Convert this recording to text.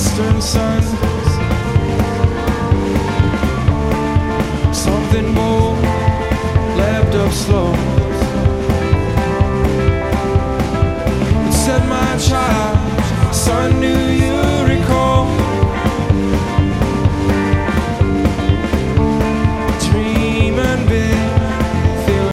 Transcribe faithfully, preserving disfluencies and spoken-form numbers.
western sun. Something more lapped up slow. It said, my child, son, knew you